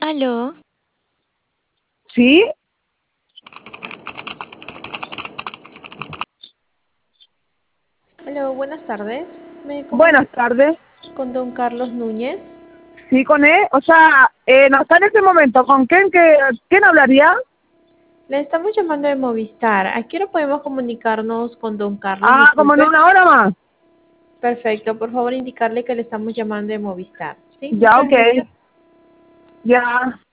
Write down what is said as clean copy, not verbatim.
Aló, Sí, Hola, buenas tardes. Me buenas comunico tardes. con don Carlos Núñez. Sí, con él. O sea, no está en este momento. ¿Con quién hablaría? Le estamos llamando de Movistar. ¿A qué hora podemos comunicarnos con don Carlos? Ah, como en Disculpe. una hora más. Perfecto, por favor indicarle que le estamos llamando de Movistar. Sí, Ya, muchas ok. gracias. Ya.